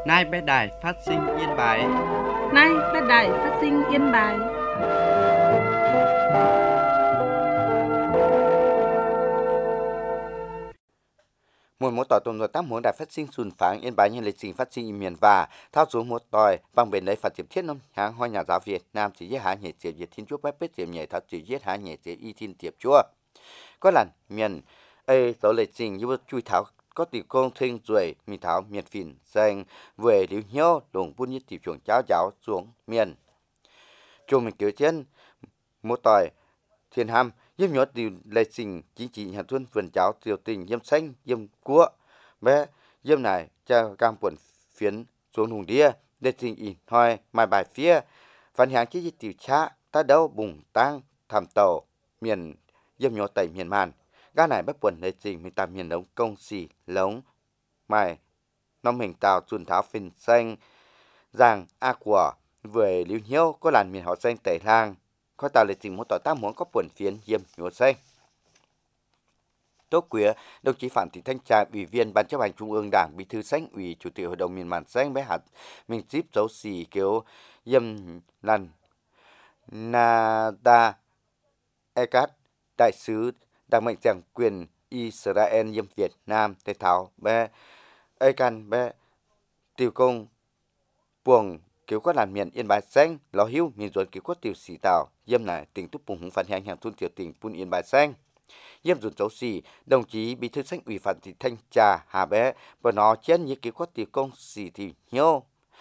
Nay bé đài phát sinh Yên Bái. Nay bé đài phát sinh Yên Bái. Một tỏi tuần rồi tám muốn đài phát sinh xuân phán Yên Bái như lịch trình phát sinh miền và thao xuống một tỏi bằng bên đấy phát triển thiết nông hàng hoa nhà giáo Việt Nam chỉ giết há nhảy tiệp Việt Thiên Chúa bếp bếp tiệp nhảy thao chỉ giết há nhảy tiệp y thiên tiệp Chúa có lần miền ê tàu lịch trình như chui thảo có tỷ công thinh rồi mi thảo miền phìn dành về liu nhau đồng buôn như tỷ chuồng cháo cháo xuống miền chung mình kiểu trên một tỏi thiên ham giúp nhớ điều lịch trình chính trị nhà thôn vườn cháo tiểu tình dâm xanh dâm cua bé dâm này cho cam quần phiến xuống hùng đĩa lịch trình in thôi mai bài phía phản hàng chỉ tiểu cha ta đâu bùng tăng tham tàu miền dâm nhớ tại miền màn gã này bắt quần lịch trình mình tạm miền đông công xì lống mai nó mình tạo chuồn tháo phình xanh rằng a của về liêu nhiêu có làn miền họ xanh tẩy lang có tạo lịch trình một tỏi tam muốn có quần phiến diêm nhổ xanh tốt quý đồng chí Phạm Thị Thanh Trà ủy viên ban chấp hành trung ương Đảng bí thư Xanh ủy chủ tịch hội đồng miền màn xanh bé hạt mình tiếp dấu xì kiểu diêm lần Nada Ekat đại sứ đặc mệnh chẳng quyền Israel diêm Việt Nam thể thảo bé Ekan bé tiêu công buồng kiểu có làn miền Yên Bái xanh lò hiu miền ruột kiểu có tiêu xì tàu diêm này tỉnh túc bùng hùng phản hành hàng thôn tiểu tỉnh Pun Yên Bái xanh diêm ruột dấu xì đồng chí bí thư Xanh ủy Phạm Thị Thanh Trà hà bé và nó trên như kiểu có tiêu công xì thì nhau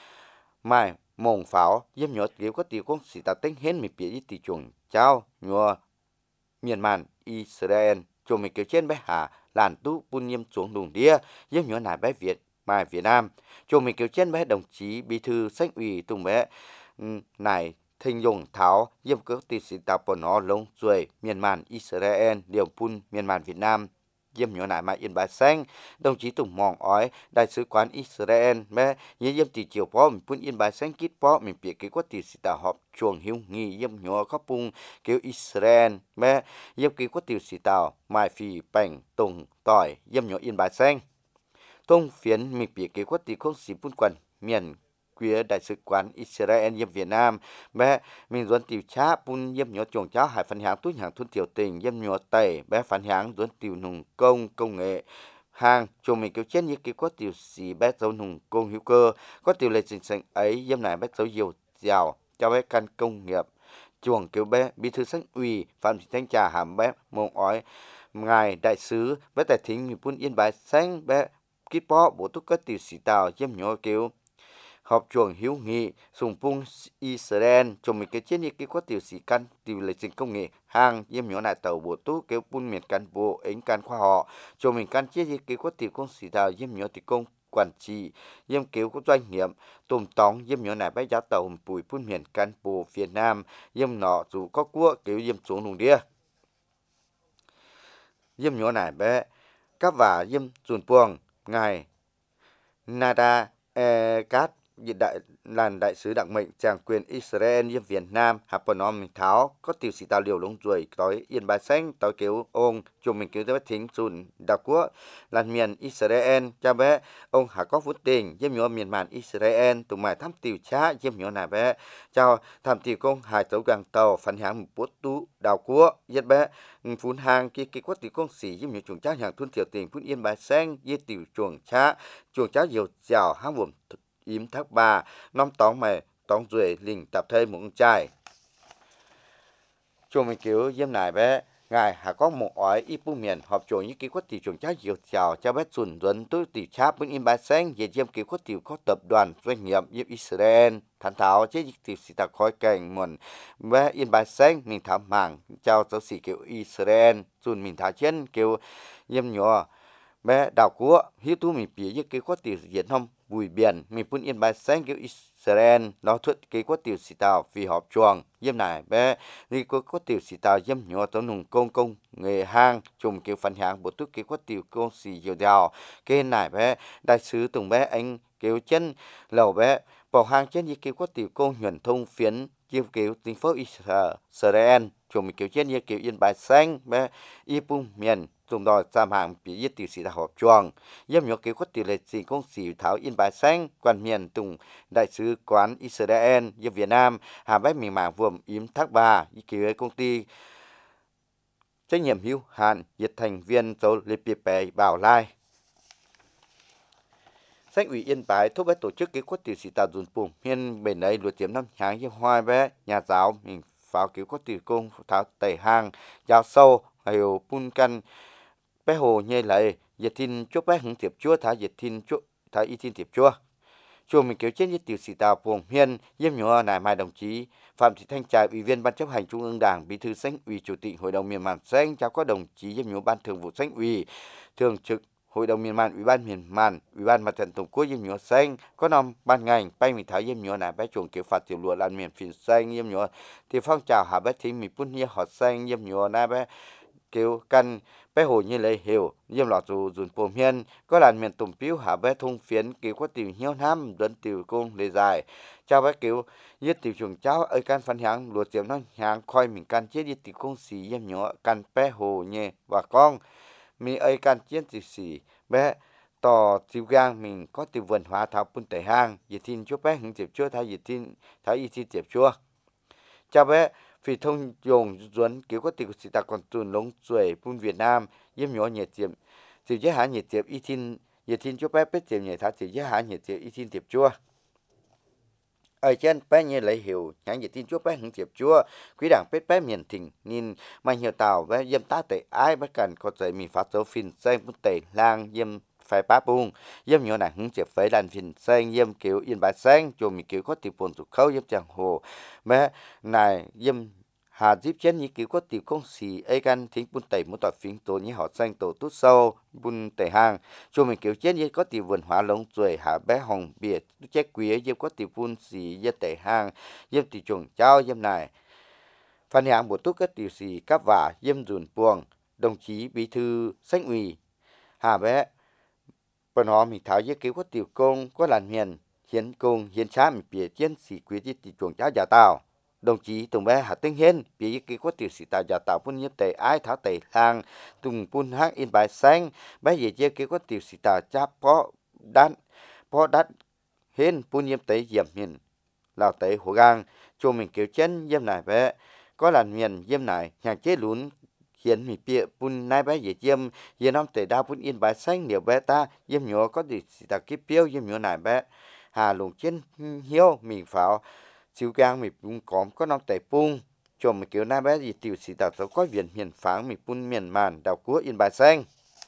mai mồng pháo diêm nhớ kiểu có tiêu công xì tạo tính hến mình bị tỷ chuồng chao nhua miền màn Israel cho mình kiểu trên bé hà làn tú Pun Nhiêm xuống đùng đĩa diêm nhớ này bé Việt mai Việt Nam cho mình kiểu trên bé đồng chí bí thư Xanh ủy tùng bé này thình dùng tháo diêm cước tỷ sĩ tạo của nó lông ruồi miền màn Israel điều Pun miền màn Việt Nam diêm nhỏ nại mai Yên Bái xanh đồng chí Tùng mong ói đại sứ quán Israel bé như diêm tỷ chiều phó mình Pun Yên Bái xanh kít phó mình bị cái quát tỷ sĩ tạo họp chuồng hiếu nghi diêm nhỏ khóc pung kiểu Israel bé diêm cái quát tỷ sĩ tạo mai phi bành tùng tỏi diêm nhỏ Yên Bái xanh thông phiến mình bị cái quát tỷ không sĩ Pun quần miền quê đại sứ quán Israel diêm Việt Nam bé mình dẫn tiểu cha Pun diêm nhỏ chuồng cháo hải phân hạng túi hàng thôn tiểu tình diêm nhỏ tẩy bé phân hạng dẫn tiểu nùng công nghệ hàng cho mình kiểu trên như kiểu có tiểu xì bé dấu nùng công hữu cơ có tiểu lệ trình sành ấy diêm này bé dấu dầu dào cho bé căn công nghiệp chuồng kiểu bé bí thư Xanh ủy Phạm Thị Thanh Trà hàm bé mong ói ngài đại sứ bé tài thính mình Pun Yên Bái xanh bé kít bó bộ túc có tiểu xì tàu diêm nhỏ kiểu họp chuồng hiếu nghị sùng pung Israel cho mình cái chiến cái có tiểu sĩ căn tiểu lịch trình công nghệ hàng diêm nhỏ lại tàu bộ tú kêu pun miền căn bộ ánh căn khoa họ cho mình căn chiến cái có tiểu công sĩ tàu diêm nhỏ tiểu công quản trị diêm kiểu có doanh nghiệp tôm tóng diêm nhỏ này bãi giá tàu bùi pun miền căn bộ Việt Nam diêm nọ dù có cua kiểu diêm xuống lùng đĩa diêm nhỏ này bé các và diêm dùn buông ngài Nada Cát đại làn đại sứ đặc mệnh tràng quyền Israel như Việt Nam Haponom mình tháo có tiểu sĩ tàu liều lông ruồi tới Yên Bái xanh tới kiểu ông chùm mình kiểu tới thính sùn đặc quốc làn miền Israel cha bé ông hạ có phút tình diêm nhỏ miền màn Israel tụi mày thăm tiểu cha diêm nhỏ này bé chào thăm tiểu công hải tàu gang tàu phản hàng một bút tú đào quốc diêm bé phun hàng kia kia có tiểu công sĩ diêm nhỏ chuồng cha hàng thôn tiểu tình phun Yên Bái xanh diêm tiểu chuồng cha nhiều dào hang buồm yếm thác bà năm tóng mày tóng ruồi lình tập thêm một con trai chuồng mình kiểu diêm này bé ngài hà có một ói ít bu miền họp chuồng như kiểu có tiểu chuồng trái diều chào cho bé chuẩn dẫn tôi tiểu cháp bên Yên Bái xanh về diêm kiểu có tiểu có tập đoàn doanh nghiệp diêm Israel thản thảo chế tiểu sĩ tạc khói cảnh muộn bé Yên Bái xanh mình thảo mảng chào giáo sĩ kiểu Israel chuẩn mình thảo trên kiểu diêm nhỏ bé đào cua hiếu tu mình bị như cái có tiểu diễn không bùi biển mình Pun Yên Bái xanh kiểu Israel nó thuật cái có tiểu sĩ tàu vì họp chuồng diêm này bé đi có tiểu sĩ tàu diêm nhỏ tàu nùng công nghề hang chùm kiểu phần hàng bộ tức cái có tiểu công sĩ dồi dào cái này bé đại sứ tùng bé anh kiểu chân lầu bé bỏ hàng trên như kiểu có tiểu công nhuận thông phiến chiêu kiểu tình phố Israel chúng mình kiểu trên như kiểu yên bài xanh bé y bung miền dùng đòi giảm hàng bị giết tiểu sĩ đã họp chuồng yếm nhỏ kiểu có tiểu lệ gì công sĩ tháo yên bài xanh quan miền tùng đại sứ quán Israel như Việt Nam hà bé miền mảng vùng yếm thác bà y kiểu công ty trách nhiệm hữu hạn nhiệt thành viên dầu liệp bè bảo lai Sách ủy Yên Bái thúc bách tổ chức kế quất tiểu sĩ tạo dùn bùm hiên bền ấy luật chiếm năm tháng như hoa bé nhà giáo mình pháo kế quất tiểu công tháo tẩy hàng giáo sâu hiểu pun căn bé hồ nhây lại diệt thiên chốt bé hứng tiệp chúa tháo diệt thiên chốt tháo y thiên tiệp chúa chùa mình kéo trên như tiểu sĩ tạo buồng hiên yếm nhỏ nải mai đồng chí Phạm Thị Thanh Trà ủy viên ban chấp hành trung ương Đảng bí thư Sách ủy chủ tịch hội đồng miền Màn Xanh chào các đồng chí yếm nhỏ ban thường vụ Sách ủy thường trực Hội đồng miền Màn, Ủy ban miền Màn, Ủy ban Mặt trận Tổ quốc Yêm Nhúa Xanh, có năm ban ngành bay mình tháo Yêm Nhúa này bé chuồng kiểu phạt tiểu lụa lan miền phìn xanh Yêm Nhúa thì phong trào hạ bé thí mình phun như họ xanh Yêm Nhúa này bé kiểu căn bé hồ như lấy hiểu Yêm lọt dù dùn phồm hiên có làn miền tùng piếu hạ bé thông phiến kiểu có tiểu hiếu nam dẫn tiểu công lề dài chào bé kiểu yết tiểu chuồng cháu ở căn phân hàng lụa tiệm nó hàng khoi mình căn chết yết tiểu công xì Yêm Nhúa căn bé hồ nhẹ và con mi ấy căn chiến tiểu xì bé tò tiểu gang mình có tiểu vườn hóa thảo bún tẩy hang dịch thiên chúa bé hứng tiệp chúa thay dịch thiên thái y thiên tiệp chúa chào bé phi thông dùng duẩn kiểu có tiểu sĩ ta còn tuần lông xuôi bún Việt Nam yếm nhỏ nhiệt tiệp tiểu giới hạ nhiệt tiệp y thiên dịch thiên chúa bé biết tiệp nhiệt thảo tiểu giới hạ nhiệt tiệp y thiên tiệp chúa ở trên bé như lấy hiểu nhãn dịch tin chúa bé hứng tiệp chúa quý đảng biết bé miền thỉnh nhìn mà nhiều tàu bé yếm tá tệ ai bất cần có thể mình phát dấu phìn xanh bút tệ lang yếm phải bá bung yếm nhỏ này hứng tiệp phải đàn phìn xanh yếm kiểu yên bài xanh cho mình kiểu có tiệp buồn tụ khâu yếm chẳng hồ bé này yếm hà díp trên như kiểu có tiểu công sĩ ấy căn thính bún tẩy muốn tỏi phím tổ như họ xanh tổ tút sâu bún tẩy hàng cho mình kiểu trên như có tiểu vườn hóa lông ruồi hà bé hồng bìa chết quý yếm có tiểu bún xì yếm tẩy hàng yếm tiểu chuồng trao yếm này phan hàng bộ túc các tiểu xì cáp vả yếm dùn buồng đồng chí bí thư Sách ủy hà bé bọn họ mình tháo yếm kiểu có tiểu công có làn miền hiến công hiến xã mình bìa trên xì quý yếm tiểu chuồng trao giả tàu đồng chí tùng bé hà tinh hiên bị cái có tiểu sĩ tạo giả tạo phun nhiếp tệ ai tháo tệ lang tùng phun hát in bài xanh bé gì chia cái có tiểu sĩ tạo chắp po đắt hiên phun nhiếp tệ diệm miền lào tệ hồ gang cho mình kiểu chân diêm này bé có làn miền diêm này nhà chế lún hiện mình bịa phun nai bé gì diêm hiện năm tệ đa phun in bài xanh nhiều bé ta diêm nhỏ có tiểu sĩ tạo kiếp piêu diêm nhỏ này bé hà lùng trên hiếu mình pháo chiếu gang mình cũng có năm tệ pung cho mình kiểu na bé gì tiểu sĩ tạo số có viện miền pháng mình pun miền màn đào cúa yên bài xanh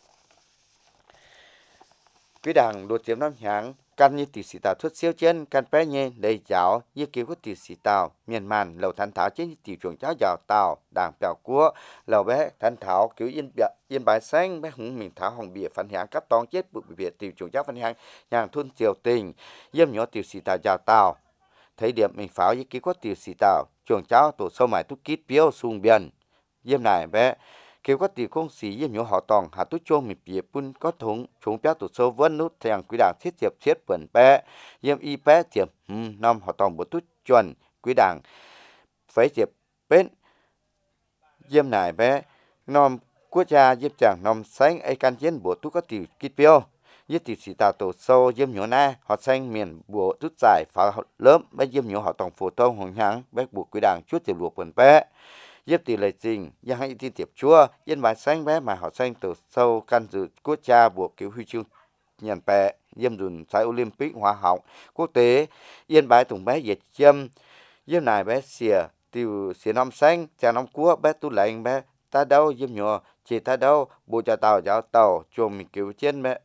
quý đảng đột chiếm năm tháng căn như tiểu sĩ tạo thuốc siêu chân căn bé nhé đầy cháo như kiểu có tiểu sĩ tạo miền màn lầu thanh tháo trên tiểu chuồng cháo giàu tàu đảng bèo cúa lầu bé thanh tháo kiểu yên bài xanh bé hùng mình tháo hồng bìa phản hàng cắt tón chết bụi bìa tiểu chuồng cháo phản hàng nhàng thôn triều tình yếm nhỏ tiểu sĩ tạo giàu tàu thấy điểm mình pháo với ký có tiểu sĩ tạo chuồng cháu tổ sâu mải tút kít biếu xuống biển yếm này bé kêu có tiểu công sĩ yếm nhỏ họ tòng hà tút chôn mình bìa pun có thùng chúng béo tổ sâu vân nút thèn quý đảng thiết tiệp thiết bẩn bé yếm y bé tiệp năm họ tòng một tút chuẩn quý đảng phải tiệp bên yếm này bé năm quốc gia yếm chẳng năm sáng ai can chiến bộ tút có tiểu kít biếu với tiểu sĩ tạo tổ sâu yếm nhỏ na họ xanh miền bộ rút giải phá lớp bé yếm nhỏ họ tổng phổ thông hồng hắng bé buộc quý đảng chút tiểu luộc quần bé yếm tỷ lệ trình yang hay tin tiệp chúa yên bài xanh bé mà họ xanh tổ sâu căn dự quốc gia buộc kiểu huy chương nhận bé yếm dùn giải Olympic hóa học quốc tế yên bài tùng bé việt chiêm yếm này bé xìa tiểu xìa năm xanh cha năm cua bé tu lạnh bé ta đâu yếm nhỏ chỉ ta đâu bộ cha tàu giáo tàu chùm kiểu trên bé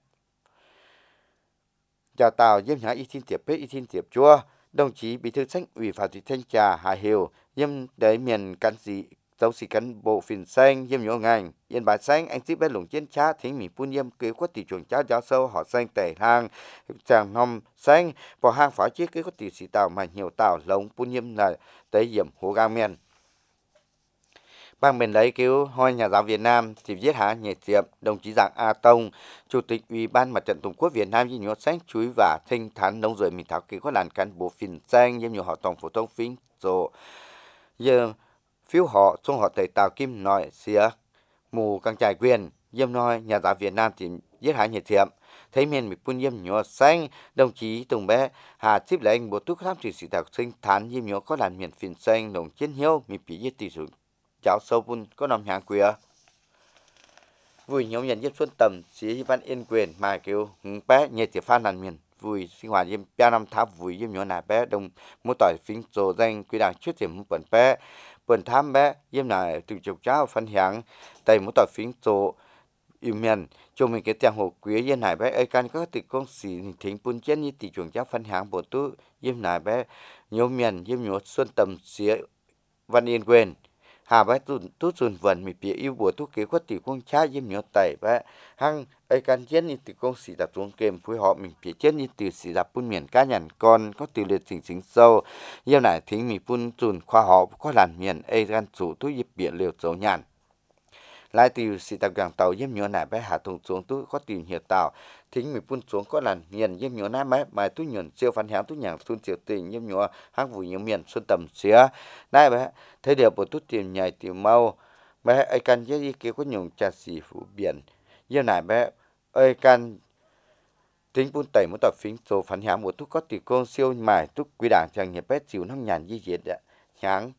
chào tàu yếm nhã y thiên tiệp bế y thiên tiệp chúa đồng chí bí thư Sách ủy Phạm Thị Thanh Trà Hà Hiểu yếm đấy miền căn sĩ giáo sĩ cán bộ phìn xanh yếm nhỏ ngành yên bài xanh anh tiếp bé lủng chiến chá thính mình phun yếm kế có tỷ chuồng cháo giáo sâu họ xanh tẩy hang chàng nòng xanh bỏ hang phá chiếc kế có tỷ sĩ tàu mà nhiều tàu lồng phun yếm là tới yếm hồ gang miền Bang bên lấy cứu Hội Nhà giáo Việt Nam dịp giết hại nhẹ tiệm đồng chí Giàng A Tông, Chủ tịch Ủy ban Mặt trận Tổ quốc Việt Nam như nhớ sáng chuối và thanh thản nông rồi mình thảo ký có làn cán bộ phiền sang như nhiều họ tổng phổ thông phím rồi giờ phiếu họ trong họ tẩy tàu kim nói xía mù càng trải quyền dâm nói nhà giáo Việt Nam thì giết hại nhẹ tiệm thấy miền bị phun yếm nhỏ xanh đồng chí Tùng bé hà tiếp lệnh bộ túc khám chỉ sĩ đặc sinh thán yếm nhỏ có làn miền phiền xanh đồng chiến hiếu mình bị giết tỷ sử cháu sâu bun có nằm hàng quìa vui nhóm nhận giúp xuân tầm sĩ văn yên quyền mà kêu hứng bé nhẹ chỉ phan làn miền vui sinh hoạt yếm ba năm tháp vui yếm nhỏ nà bé đồng mua tỏi phím trồ danh quy đảng trước điểm bẩn bé bẩn tham bé yếm nà từ chục cháu phân hàng tại mua tỏi phím trồ yêu miền cho mình cái tiền hồ quý yên này bé ai can có tự công sĩ thính bún chén như tỷ trường cháu phân hàng bộ tu yếm này bé nhóm miền yếm nhỏ xuân tầm sĩ văn yên quyền hà bé tu xuân vần mi bịa yêu bùa tu kế có tỷ công cha yếm nhỏ tẩy bé hăng ai can chén như tỷ công sĩ đặt xuống kèm phối họ mình bịa chén như tỷ sĩ đặt bún miền cá nhân con có tỷ liệt chỉnh sâu yếm này thính mi bún xuân khoa họ có làn miền ai can chủ tu yếm bịa liều dấu nhàn lại từ sĩ tập gang tàu yếm nhỏ này bé hạ thùng xuống tu có tìm hiểu tàu thính mi bún xuống có làn miền yếm nhỏ này bé mà tu nhuận siêu phản hãng tu nhàng xuân siêu tình yếm nhỏ hăng vui yếm miền xuân tầm xía này bé thế điều bộ tu tìm nhảy tìm mau bé ai can với ý kiến có nhung trà xì phủ biển như này bé ai can tính bún tẩy muốn tập phím số phản hãng một tu có tỷ con siêu mài tu quý đảng chẳng nhập bé chịu năm nhàn di diệt ạ hãng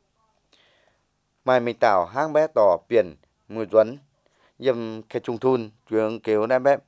mai mình tàu hang bé tỏ biển mùi duấn dâm cái trung thun trường kêu này bé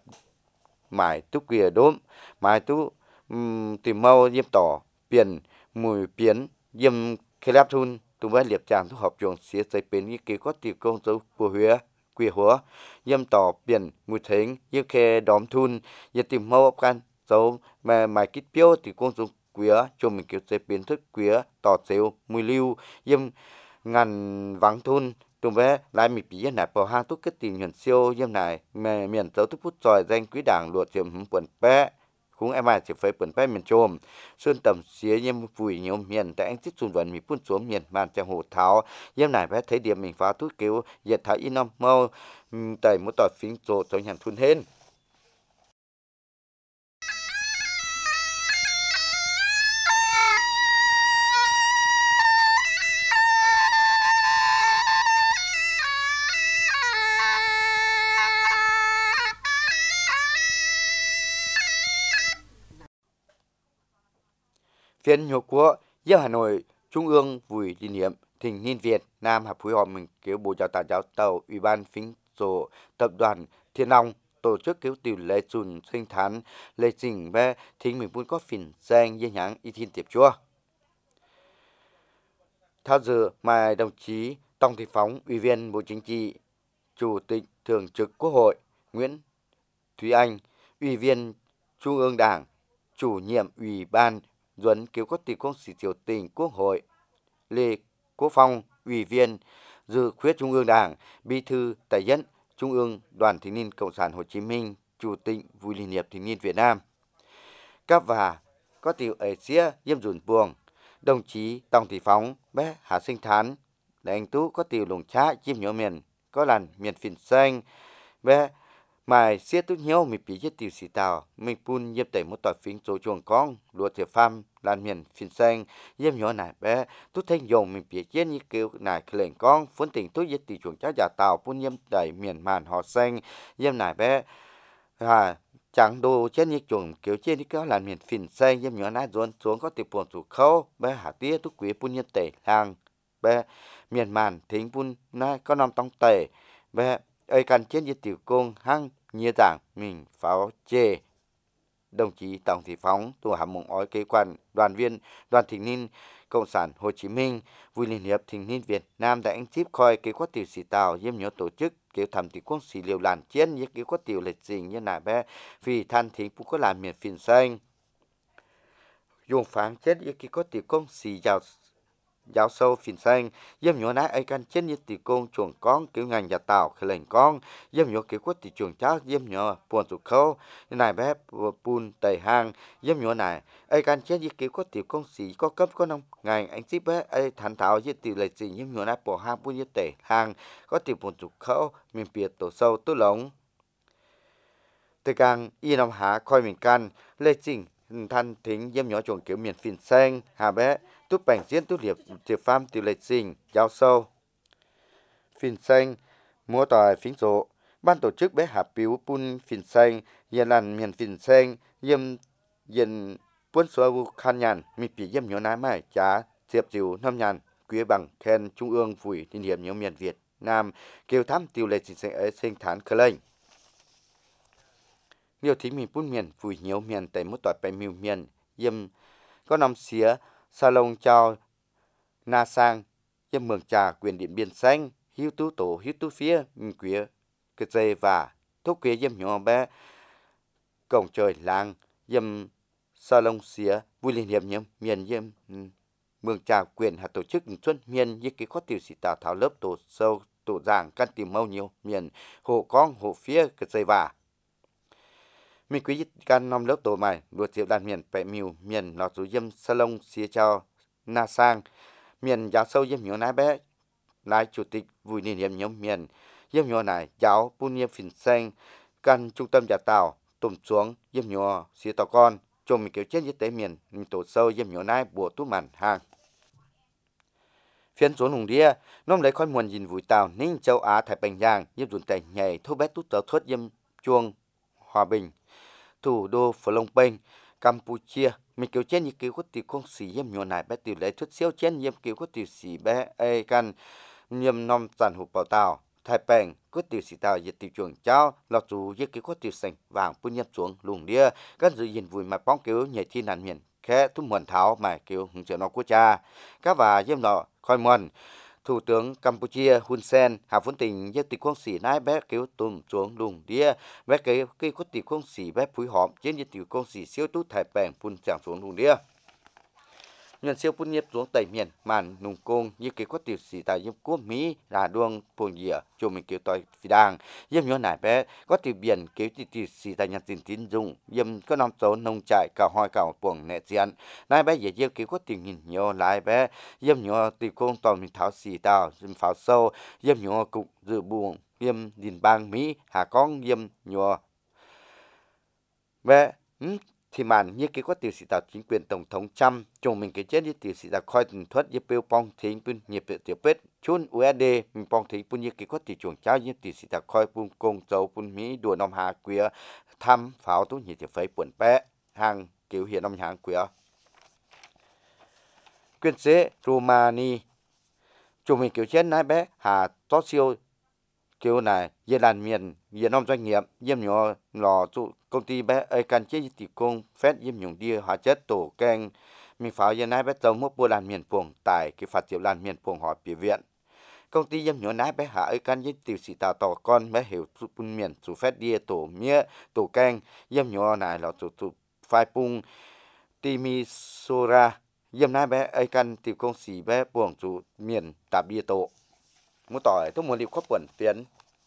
mài tu quìa đốm mài tu tìm mau dâm tỏ biển mùi biến dâm khi lắp thun tụi bé liệp chàng thu hợp trường xía xây bến như kế có tiểu công dấu của huế quê hóa dâm tỏ biển mùi thính như khe đóm thun như tìm mâu ốc can dấu mà mài kít biếu tiểu công dấu quía cho mình kiểu xây bến thức quía tỏ xéo mùi lưu dâm ngàn vắng thun tụi bé lại mì bí này bỏ hang túc kết tìm nhận siêu dâm này mà miền dấu thức phút tròi danh quý đảng luộc tiệm quần bé cũng em ai chỉ phải bẩn bay miền trôm sơn tầm xía yếm vùi nhiều miền tại anh tích xuân vận mi phun xuống miền màn trong hồ tháo yếm này bé thấy điểm mình phá túi kêu diệt thải in năm mau tại một tỏi phím rộ cho nhàn thun hên phiên nhục của giữa Hà Nội Trung ương vùi kỷ niệm thỉnh niên Việt Nam hợp phối hợp mình kéo bộ giáo tả giáo tàu Ủy ban phím rộ tập đoàn Thiên Long tổ chức kéo tiểu lễ chùn sinh thán lễ trình bé thỉnh mình muốn có phìn danh như nhãn y thiên tiệp chúa theo giờ mà đồng chí Tòng Thị Phóng Ủy viên Bộ Chính trị Chủ tịch Thường trực Quốc hội Nguyễn Thúy Anh Ủy viên Trung ương Đảng Chủ nhiệm Ủy ban Duấn kéo có tỷ công sĩ tiểu tình Quốc hội Lê Quốc Phong Ủy viên Dự khuyết Trung ương Đảng Bí thư Tài dẫn Trung ương Đoàn Thanh niên Cộng sản Hồ Chí Minh Chủ tịch Vui Liên hiệp Thanh niên Việt Nam các và có tiểu ở xía yếm dùn buồng đồng chí Tòng Thị Phóng bé Hà Sinh Thán là anh Tú có tiểu lồng chá chim nhỏ miền có làn miền phìn xanh bé mài xía tú nhau mình bị giết tiểu sĩ tàu mình phun yếm tẩy một tỏi phím số chuồng con lúa thiệp pham làn miền phìn xanh yếm nhỏ này bé tú thanh dùng mình bị giết như kêu này lệnh con phun tình tú giết tiểu chuồng chá giả tàu phun yếm tẩy miền màn họ xanh yếm này bé chẳng đồ trên như chuồng kiểu trên đi kéo làn miền phìn xanh yếm nhỏ này dồn xuống có tiểu buồn chủ khâu bé hạ tía tú quý phun yếm tẩy hàng bé miền màn thính phun này có nằm trong tẩy bé ai cần trên như tiểu công hăng như rằng mình pháo chê đồng chí Tòng Thị Phóng tổ hàm mộng ói kế quan đoàn viên đoàn thanh niên Cộng sản Hồ Chí Minh Vui Liên hiệp Thanh niên Việt Nam đã anh tiếp khoi kế quát tiểu sĩ tàu yếm nhớ tổ chức kiểu thẩm tỷ quân sĩ liều làn chiến như kế quát tiểu lịch trình như này bé vì than thính cũng có làm miền phìn xanh dùng phán chết như kế quát tiểu quân sĩ giàu giáo sâu phìn xanh yếm nhỏ nái ai can chết như tỷ công chuồng con kiểu ngành nhà tàu khởi lệnh con yếm nhỏ kiểu quất tỷ chuồng cháu yếm nhỏ buồn tụ khâu này bé bùn tẩy hang yếm nhỏ này ai can chết như kiểu quất tỷ công sĩ có cấp có nông ngành anh ship bé ai thản thảo như tỷ lệ gì yếm nhỏ nái bỏ hang bùn như tẩy hang có tỷ buồn tụ khâu miền biệt tổ sâu tú lống từ càng y nông hạ coi mình can lê trình thanh thính yếm nhỏ chuồng kiểu miền phìn xanh hà bé túp bành diễn túp liệp tiệp pham tiểu lệ trình giáo sâu phìn xanh múa tỏi phính rộ ban tổ chức bé hạ piếu pun phìn xanh yên làn miền phìn xanh yếm yên buôn xóa khan nhàn mi bị yếm nhỏ nái mai chá diệp diều năm nhàn quý bằng khen trung ương phủi thiên hiểm nhóm miền Việt Nam kêu thám tiểu lệ trình xanh ấy sinh thán khờ lệnh nhiều thí mình pun miền phủi nhiều miền tại múa tỏi bài miêu miền yếm có nằm xía salon chào na sang yếm mường trà quyền điện biên xanh hiếu tú tổ hiếu tú phía quía cái dây và thuốc quía yếm nhỏ bé cổng trời làng yếm salon xía vui liên hiệp nhóm miền yếm mường trà quyền hạt tổ chức xuân miền như cái khó tiểu sĩ tạo thảo lớp tổ sâu tổ giảng căn tìm mâu nhiều miền hộ con hộ phía cái dây và mình quý can năm lớp tổ mày đua diệu đàn miền bẹ miu miền lọt rú yếm salon xía chào na sang miền giáo sâu yếm nhỏ nái bé lái chủ tịch vui liên hiệp nhóm miền yếm nhỏ này giáo pun yếm phìn xanh căn trung tâm nhà tàu tùm xuống yếm nhỏ xía tàu con chồng mình kiểu chết như tế miền tổ sâu yếm nhỏ nái bùa tú màn hàng phiên xuống hùng đĩa nôm lấy khói muôn nhìn vui tàu ninh châu Á thái bình giang yếm dùn tẩy nhảy thu bé tút tàu thuất yếm chuông hòa bình thủ đô Phnom Penh, Campuchia, mình kiểu trên như kiểu có tiểu công sĩ yếm nhỏ này bé tiểu lệ thuyết siêu trên yếm kiểu có tiểu sĩ bé ai can yếm nom sản hụt bảo tàu Thái Bình có tiểu sĩ tàu yết tiểu chuồng cháu lọt dù yết kiểu có tiểu sành vàng pun yếm xuống lùng đĩa các dự nhìn vui mà bóng kiểu nhảy thi nạn miền khẽ thúc muộn tháo mà kiểu hứng chịu nó của cha các và yếm nọ khoi muôn Thủ tướng Campuchia Hun Sen hạ vốn tình dân tịch quân sĩ nái bé kéo tùm xuống lùng đĩa bé kéo cây có tịch quân sĩ bé phối họp trên dân tịch quân sĩ siêu tú Thái Bình phun chẳng xuống lùng đĩa nhân siêu phun nhiếp xuống tây miền màn nùng công như cái có tiểu sĩ tại yếm quốc Mỹ là đuông phồn dịa cho mình kiểu tỏi phi đàng yếm nhỏ nải bé có tiểu biển kiểu tiểu sĩ tại nhật tín dụng yếm có năm số nông trại cả hoi cả buồng nệ diện nải bé dễ kiểu có tiểu nhìn nhỏ lại bé yếm nhỏ tiểu công toàn mình tháo xì tàu yếm pháo sâu yếm nhỏ cục dự buồng yếm điền bang Mỹ hà con yếm nhỏ bé thì màn như cái có tiểu sĩ tạo chính quyền tổng thống Trump chồng mình cái chết như tiểu sĩ tạo khoi tình thuật như bêu pong thính pun nghiệp tiểu pết chun USD mình pong thính pun như cái có tiểu chuồng cháu như tiểu sĩ tạo khoi pun công châu pun Mỹ đùa nông hà queer thăm pháo tú như tiểu phấy buồn bé hàng kiểu hiện nông hàng queer quyền chế Romani chồng mình kiểu chết nái bé hà to siêu kiểu này Việt Nam miền Việt Nam doanh nghiệp yếm nhỏ lò tụ công ty bé ai can chế tỷ công phép yếm nhung đi hóa chất tổ keng mình pháo yên nái bé tàu mua bùa làn miền puồng tại cái phát triển làn miền puồng họ biểu viện công ty yếm nhỏ nái bé hạ ai can chế tiểu sĩ tạo tàu con bé hiểu pun miền chủ phép đi tổ mía tổ keng yếm nhỏ này là tụ phai pung timisora yếm nái bé ai can tiểu công sĩ bé puồng chủ miền tạp bia tổ mua tỏi thuốc mua liều khóp quẩn phiến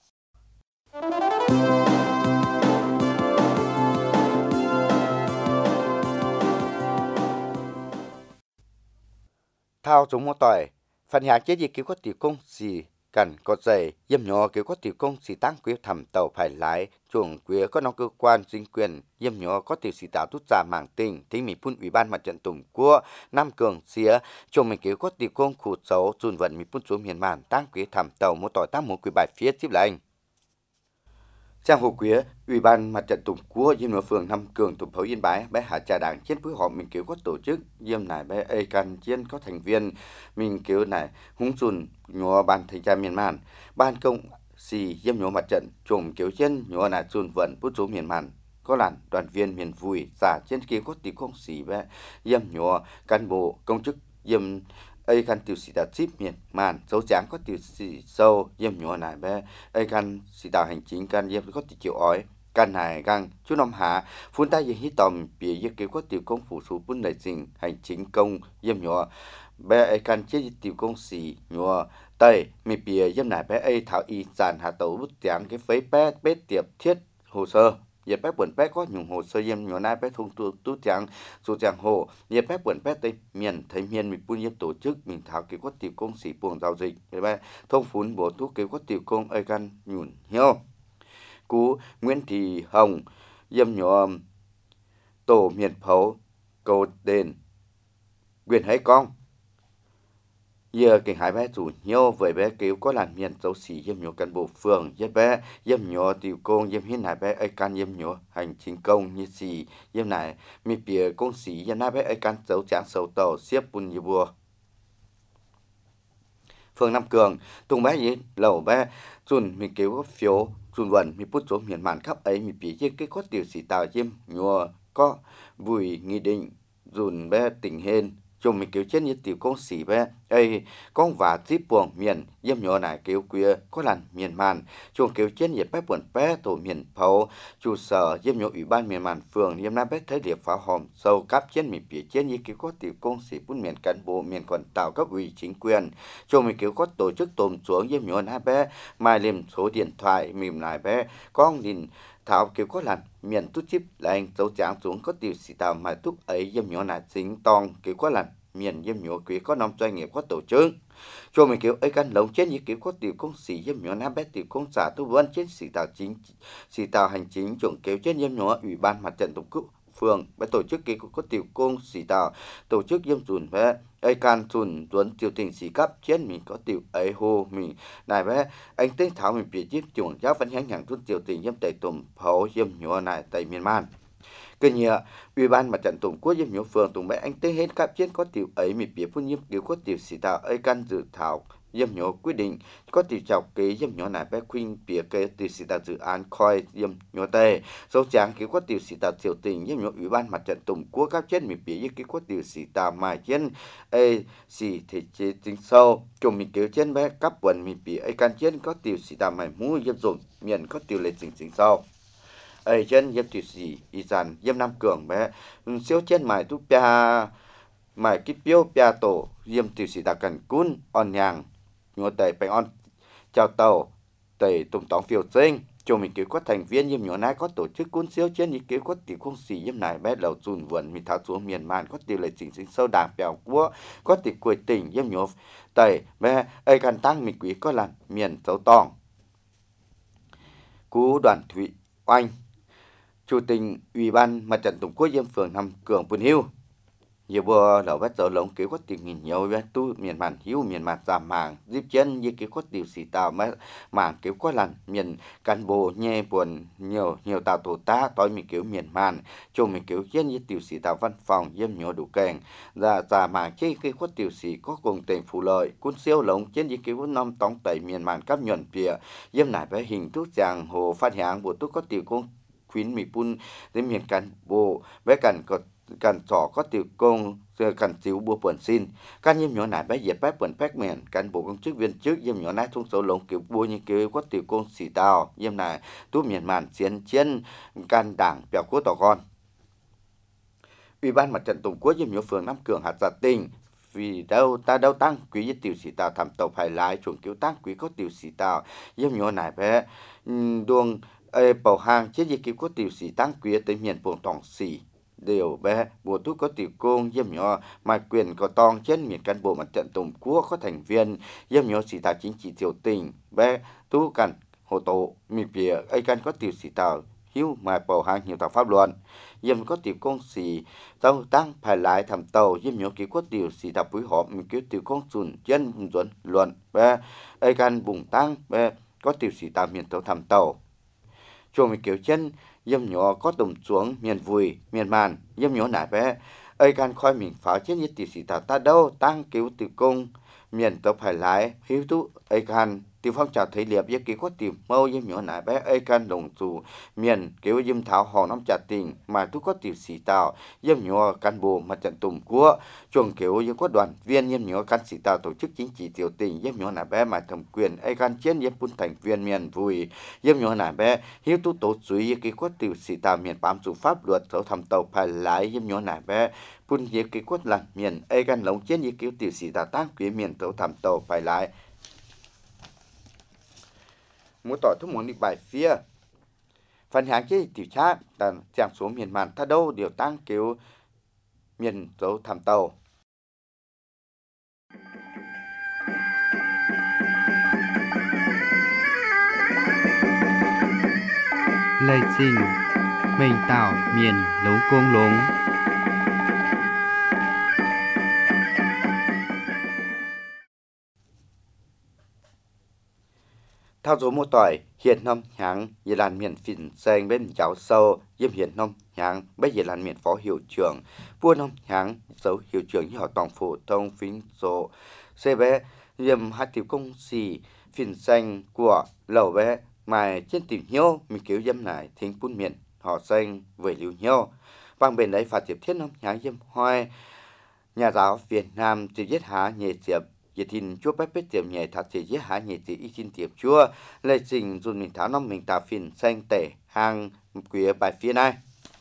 thao chúng mua tỏi phần nhà chế gì kiểu có tiểu công gì cần có dày yếm nhỏ kiểu có tiểu công gì tăng quyết thẩm tàu phải lái chuồng quyết có nông cơ quan chính quyền yếm nhỏ có tiểu sĩ tạo tút giả mảng tình thính mỹ phun ủy ban mặt trận tổng của Nam Cường xía chuồng mình kiểu có tiểu công khủ xấu dùn vận mỹ phun xuống miền màn tăng quyết thẩm tàu mua tỏi tăng một quý bài phía tiếp lại Trang Hồ Quế, Ủy ban Mặt trận Tổ quốc Diêm Nửa phường Nam Cường, thành phố Yên Bái, bé hạ trà đảng trên phối hợp mình kiểu có tổ chức Diêm này bé ai can trên có thành viên mình kiểu này húng sùn nhỏ ban thành tra miền màn ban công xì Diêm nhỏ mặt trận trùng kiểu trên nhỏ này sùn vận bút số miền màn có làn đoàn viên miền vui giả trên kia có tí công xì bé Diêm nhỏ cán bộ công chức Diêm ai can tiểu sĩ đạo ship miền màn dấu trắng có tiểu sĩ sâu Diêm nhỏ này bé ai can sĩ đạo hành chính can Diêm có tiểu chịu ói can này gang chú năm hạ phun tay gì hít tòm bìa giết kiểu có tiểu công phủ số bún đại trình hành chính công Diêm nhỏ bé ai can chế tiểu công sĩ nhua tây mi bìa dâm nải bé ai thảo y giản hạ tấu bút tiếng cái phấy bé bé tiệp thiết hồ sơ nhiệt bé buồn bé có nhung hồ sơ yếm nhua nai bé thung tu tiếng su tiếng hồ nhiệt bé buồn bé tây miền thấy miền mi bún yếm tổ chức mình thảo cái có tiểu công sĩ buồng giao dịch bé thông phún bổ thuốc cái có tiểu công ai can nhún hiếu cú Nguyễn Thị Hồng yếm nhua tổ miền phấu cầu đền quyền hay con giờ cái hai bé chủ nhau với bé kêu có làm miền dấu xỉ yếm nhổ cán bộ phường yếm bé yếm nhổ tiểu công yếm hiến hai bé ai can yếm nhổ hành chính công như xỉ yếm này mi bìa công xỉ yếm hai bé ai can dấu tráng sầu tàu xếp bùn như bùa phường Nam Cường tung bé gì lẩu bé chun mi kêu có phiếu chun vần mi bút số miền màn khắp ấy mi bìa yếm cái có tiểu xỉ tàu yếm nhổ có bùi nghị định dùn bé tỉnh hên chung mình kiểu trên như tiểu công sĩ bé ấy con và tiếp buồng miền yếm nhỏ này kiểu queer có làn miền màn chung kiểu trên nhiệt bé buồn bé tổ miền pháo trụ sở yếm nhỏ ủy ban miền màn phường yếm nam bé thấy điệp pháo hòm sâu cáp trên mình phía trên như kiểu có tiểu công sĩ bún miền cán bộ miền còn tạo cấp ủy chính quyền chung mình kiểu có tổ chức tôm xuống yếm nhỏ hai bé mai liềm số điện thoại mìm lại bé con nhìn thảo kiểu có làn miền tút chip là anh dấu tráng xuống có tiểu sĩ tàu mà túc ấy yếm nhỏ này chính tòng kiểu có làn miền yếm nhỏ quý có năm doanh nghiệp có tổ chức cho mình kiểu ấy căn lồng trên như kiểu có tiểu công sĩ yếm nhỏ nam bé tiểu công xã tu vân trên sĩ tàu chính sĩ tàu hành chính chuẩn kiểu trên yếm nhỏ ủy ban mặt trận tổ quốc phường với tổ chức cái có tiểu công sĩ tàu tổ chức yếm dùn bé ấy can dùn tuấn tiểu tình sĩ cấp trên mình có tiểu ấy hồ mình này bé anh tên thảo mình bị giết chuẩn giáo văn hãng hàng tuấn tiểu tình yếm tại tùng pháo yếm nhỏ này tại miền man cái nhựa ủy ban mặt trận tổ quốc yếm nhỏ phường tùng bé anh tên hết cấp trên có tiểu ấy mình bị phun yếm kiểu có tiểu sĩ tàu ấy can dự thảo yếm nhỏ quyết định có tiểu chọc kế yếm nhỏ này bé khuyên bìa kế tiểu sĩ tàu dự án coi yếm nhỏ tề dấu tráng kiểu có tiểu sĩ tàu tiểu tình yếm nhỏ ủy ban mặt trận tổ quốc cấp trên mình bìa kiểu có tiểu sĩ tàu mà trên ấy sĩ thể chế chính sâu chung mình kiểu trên bé cấp quần mình bìa ấy can trên có tiểu sĩ tàu mày mũi yếm dùng miền có tiểu lệ chính sâu ấy trên yếm tiểu sĩ y sản yếm Nam Cường bé siêu trên mày tu pia mày kí piêu pia tổ yếm tiểu sĩ tàu cần cún on nhàng nhỏ tề phải on chào tàu tề tùng tóng phiêu sinh cho mình kiểu có thành viên yếm nhỏ này có tổ chức cuốn siêu trên như kiểu có tiểu công sĩ yếm này bé đầu dùn vườn mình tháo xuống miền man có tiểu lệ chính sâu đảng bèo quốc có tiểu quê tỉnh yếm nhỏ tề bé ấy cần tăng mình quý có là miền dấu tòng cú đoàn Thụy Oanh chủ tịch ủy ban mặt trận tổ quốc yếm phường Nam Cường Bùn Hiu nhiều bữa đầu bắt đầu lồng kiểu có tiền nghìn nhiều về tu miền màn hiếu miền màn giảm màng giúp chân như kiểu có tiểu sĩ tàu mà kiểu có lần miền cán bộ nhẹ buồn nhiều tàu tổ tá tối mình kiểu miền màn chung mình kiểu chân như tiểu sĩ tàu văn phòng yếm nhỏ đủ kèn ra giả màng chế cái có tiểu sĩ có cùng tiền phụ lợi cuốn siêu lồng chân như kiểu năm tống tẩy miền màn cấp nhuận bìa yếm lại với hình thức giang hồ phát hiện bộ tu có tiểu công khuyến mỹ pun đến miền cán bộ với cảnh có cần trò có tiểu công cần chịu bùa bẩn xin các nhiêm nhỏ này bé dẹp bé bẩn phép miền cán bộ công chức viên chức nhiêm nhỏ này thung số lồng kiểu bùa như kiểu có tiểu công xỉ tàu nhiêm này tú miền màn chiến chiến can đảng bèo cố tỏ con ủy ban mặt trận tổ quốc nhiêm nhỏ phường Nam Cường hạt Gia Tinh vì đâu ta đâu tăng quý với tiểu sĩ tàu thảm tàu phải lái chuẩn kiểu tăng quý có tiểu sĩ tàu nhiêm nhỏ này bé đuông bảo hàng chế gì kiểu có tiểu sĩ tăng quý tới miền buồng tòng xỉ đều bé bộ thuốc có tiểu công yếm nhỏ mà quyền có tòng trên miền cán bộ mặt trận tổng quốc có thành viên yếm nhỏ sĩ tàu chính trị tiểu tình bé tu cần hồ tổ mi bìa ấy can có tiểu sĩ tàu hiếu mà bảo hàng nhiều tàu pháp luận yếm có tiểu công sĩ tàu tăng phải lái thảm tàu yếm nhỏ kiểu có tiểu sĩ tàu phối hợp mi kiểu tiểu công chuẩn chân chuẩn luận bé ấy can bùng tăng bé có tiểu sĩ tàu miền tàu thảm tàu cho mi kiểu chân yếm nhỏ có tùng xuống miền vùi miền màn yếm nhỏ nải bé ấy can khoi mình pháo chết như tiểu sĩ tàu ta đâu tăng cứu tự công miền tàu phải lái hiếu tú ấy can tiểu phong trào thấy liệp với kiểu có tiểu mâu với nhỏ nải bé ai can đồng chủ miền kiểu dâm thảo hòn năm chặt tình mà tu có tiểu sĩ tạo dâm nhỏ cán bộ mặt trận tùng của chuồng kiểu với có đoàn viên dâm nhỏ can sĩ tạo tổ chức chính trị tiểu tình dâm nhỏ nải bé mà thẩm quyền ai can chiến dâm quân thành viên miền vui dâm nhỏ nải bé hiếu tu tổ suy với kiểu có tiểu sĩ tạo miền bám chủ pháp luật thấu thẩm tàu phải lái dâm nhỏ nải bé phun với kiểu có làn miền ai can lồng chiến với kiểu tiểu sĩ tạo tăng quý miền thấu thẩm tàu phải lái muốn tỏi thuốc muốn đi bài phía phần hàng chế tiểu trác tàn chẳng số miền màn ta đâu điều tăng kiểu miền dấu thảm tàu Lê Sinh Mình tạo miền lống công lống thao số một tỏi hiện năm hàng về làn miền phìn xanh bên giáo sâu diêm hiện năm hàng bây giờ làn miền phó hiệu trưởng vua năm hàng dấu hiệu trưởng như họ tổng phổ thông phính số xe bé diêm hai tiểu công xì phìn xanh của lầu bé mà trên tìm nhau mình kiểu dâm này thính phun miền họ xanh với liều nhau bằng bên đấy phát tiếp thiết năm hàng diêm hoài nhà giáo Việt Nam chỉ giết há nhẹ diệp giờ tin chúa bếp bếp tiệm nhẹ thật chỉ giết há nhẹ chỉ y xin tiệm chúa lệ trình dùng mình tháo năm mình tạo phiền xanh tể hàng quý bài phía này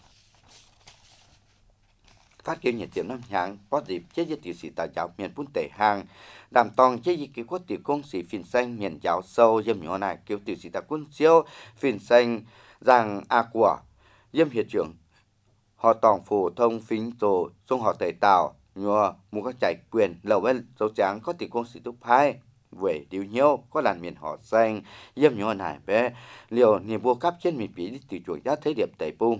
phát kêu nhẹ tiệm năm hàng có dịp chế giết tiểu sĩ tạo giáo miền phun tể hàng đảm tòng chế giết kêu có tiểu công sĩ phiền xanh miền giáo sâu dâm nhỏ này kêu tiểu sĩ tạo quân siêu phiền xanh rằng a của dâm hiện trưởng họ tổng phổ thông phính tổ xong họ tẩy tạo nhua mua các chạy quyền lầu bên dấu trắng có tỷ công sĩ túc hai về điều nhiêu có làn miền họ xanh dâm nhỏ này bé liều niềm vua cấp trên miền phí từ chuột giá thế điệp tẩy bung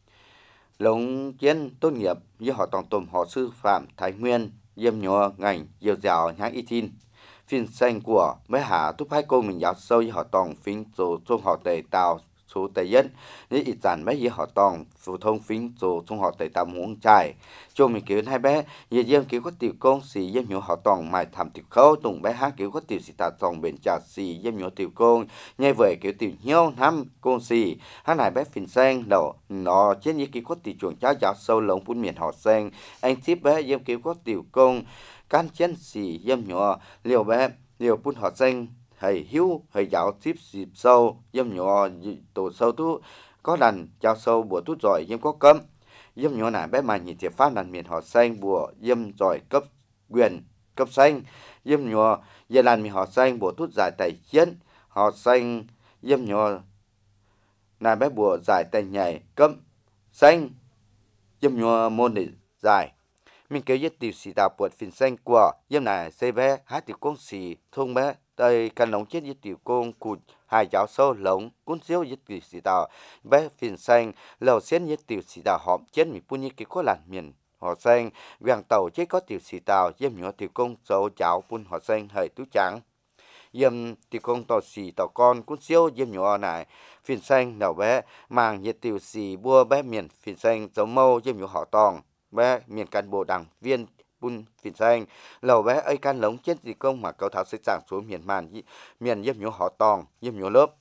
lồng chiến tốt nghiệp như họ tổng tùm họ sư phạm thái nguyên dâm nhỏ ngành diều dào nhãn y tin phiên xanh của mấy hạ túc hai cô mình giáo sâu như họ tổng phính tổ xong họ tẩy tạo số tây dân nếu ít dàn mấy gì họ toàn phổ thông phính rồi trong họ tây tạm muốn chạy cho mình kiểu hai bé giờ dân kiểu có tiểu công xì dân nhỏ họ toàn mài thầm tiểu khâu tùng bé hát kiểu có tiểu xì tạ toàn bền trà xì dân nhỏ tiểu công nhai về kiểu tiểu nhiêu năm công xì hát này bé phình xanh đầu nó trên như kiểu có tiểu chuồng cháu giáo sâu lồng phun miền họ xanh anh tiếp bé dân kiểu có tiểu công can chén xì dân nhỏ liều bé liều phun họ xanh hay hiếu hay giáo tiếp dịp sâu dâm nhỏ tổ sâu tu có lần chào sâu bùa tút giỏi dâm có cấm dâm nhỏ này bé mà nhìn thiệp phát lần miền họ xanh bùa dâm giỏi cấp quyền cấp xanh dâm nhỏ giờ lần miền họ xanh bùa tút giải tài chiến họ xanh dâm nhỏ này bé bùa giải tài nhảy cấp xanh dâm nhỏ môn để giải mình kêu nhất tiểu sĩ tạo bột phình xanh của dâm này xây bé hát tiểu công sĩ thông bé đây căn lồng chết với tiểu công cụt hai giáo sâu lồng cuốn xíu với tiểu sĩ tạo bé phình xanh lầu xén với tiểu sĩ tạo họp chết mình punya cái có làn miền họ xanh vàng tàu chết có tiểu sĩ tạo dâm nhỏ tiểu công dấu cháu pun họ xanh hơi tú trắng dâm tiểu công tàu sĩ tàu con cuốn xíu dâm nhỏ này phình xanh đầu bé màng với tiểu sĩ bua bé miền phình xanh dấu mâu dâm nhỏ họ tòng bé miền cán bộ đảng viên bun phìn xanh lầu bé ấy can lống chết gì công mà cầu thảo sẽ giảm xuống miền dâm nhổ họ tòng dâm nhổ lớp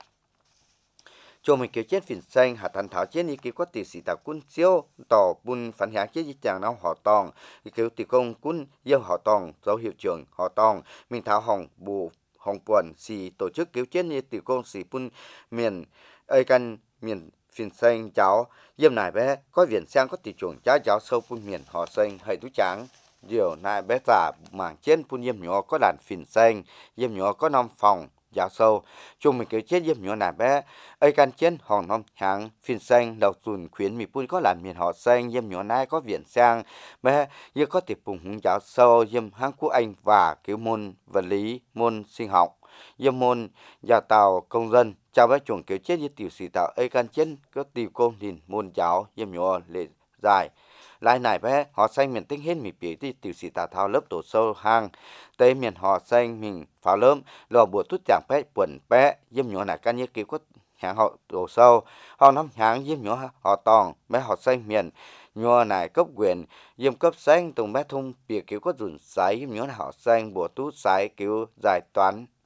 cho mình kiểu chết phìn xanh hạt thành thảo chết đi kiểu có tỷ sĩ tạo quân siêu tỏ bun phản hạ chết gì chàng nào họ tòng kiểu tỷ công quân dâm họ tòng dấu hiệu trưởng họ tòng mình thảo hồng bù hồng quần xì tổ chức kiểu chết như tỷ công xì bun miền ấy can miền phìn xanh cháu dâm này bé có viện sang có tỷ chuồng cháu sâu phun miền họ xanh hay tú trắng điều này bé giả mảng trên phun dâm nhỏ có đàn phìn xanh dâm nhỏ có 5 phòng giáo sâu chung mình kêu chết dâm nhỏ này bé ấy can trên hòn năm hàng phìn xanh đầu tuần khuyến mi phun có làn miền họ xanh dâm nhỏ này có viện sang bé như có tiệp phùng hùng giáo sâu dâm hang quốc anh và kiểu môn vật lý môn sinh học dâm môn nhà tàu công dân chào bé chuồng kiểu chết với tiểu sĩ tạo ấy can chết có tiểu công nhìn môn giáo dâm nhỏ lệ dài lại này bé họ xanh miền tinh hết mi bị đi tiểu sĩ tạo thao lớp tổ sâu hang tây miền họ xanh mình pháo lớn lò bùa tút chẳng bé quần bé dâm nhỏ này can như kiểu có hàng họ tổ sâu họ nắm hàng dâm nhỏ họ tòng bé họ xanh miền nhỏ này cấp quyền dâm cấp xanh tùng bé thung bị kiểu có rủn sái dâm nhỏ này họ xanh bùa tút sái kiểu giải toán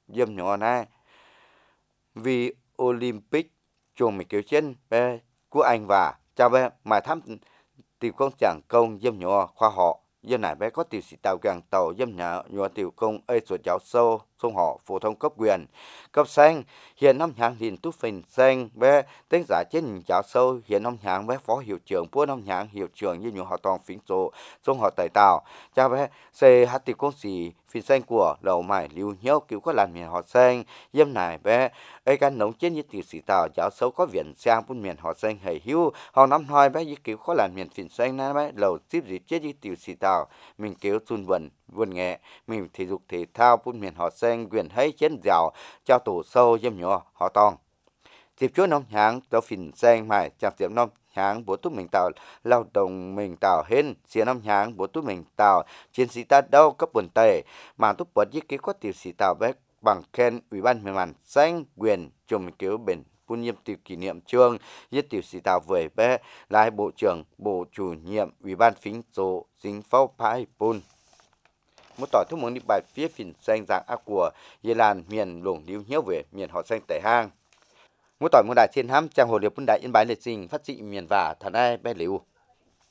dâm nhỏ này vì Olympic chuồng mình kiểu trên bé của anh và chào bé mà thăm tiểu công chẳng công dâm nhỏ khoa họ dân này bé có tiểu sĩ tàu gần tàu dâm nhỏ nhỏ tiểu công ơi sổ giáo sâu sông họ phổ thông cấp quyền cấp xanh hiện năm hạng liền túc phình xanh bé tính giả trên giáo sâu hiện năm hạng bé phó hiệu trưởng của năm hạng hiệu trưởng như nhỏ họ toàn phím số sông họ tài tàu cha bé xây hát tiểu công sĩ phình xanh của đầu mày lưu nhau cứu có làm miền họ xanh dâm này bé ấy căn nóng trên như tiểu sĩ tàu giáo sâu có viện sang buôn miền họ xanh hầy hiu họ năm hai bé như cứu có làm miền phình xanh này bé lầu tiếp gì chết như tiểu sĩ tàu mình kéo xuân vườn nghệ mình thể dục thể thao buôn miền họ xanh quyền hay chén dạo cho tổ sâu dâm nhỏ họ tòng dịp chúa năm tháng cho phình xanh mày chẳng tiệm năm tháng bố túc mình tạo lao động mình tạo hên xia năm tháng bố túc mình tạo chiến sĩ ta đâu cấp buồn tề mà túc bật với kế có tiểu sĩ tạo bé bằng khen ủy ban miền màn xanh quyền chùm kiểu bền buôn nhiệm tiểu kỷ niệm chương với tiểu sĩ tạo về bé lại bộ trưởng bộ chủ nhiệm ủy ban phính số dính phao phái bùn một tỏi thông muốn đi bài phía phình xanh dạng ác của Yê Lan miền lủng lưu nhiêu về miền họ xanh tẻ hang một tỏi một đại thiên hám trang hồ điệp bún đại yên bái liệt sinh phát trị miền và thần ai bé liu